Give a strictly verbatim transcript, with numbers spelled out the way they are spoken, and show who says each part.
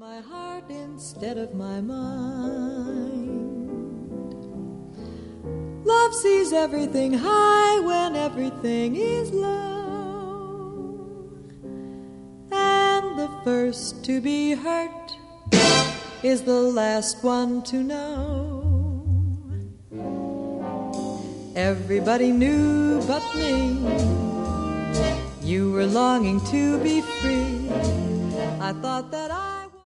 Speaker 1: My heart instead of my mind. Love sees everything high when everything is low. And the first to be hurt is the last one to know. Everybody knew but me. You were longing to be free. I thought that I